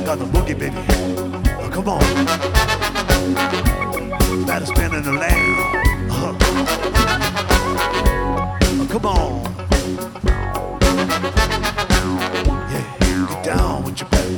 got the boogie, baby. Come on. Better spin in the land. Come on.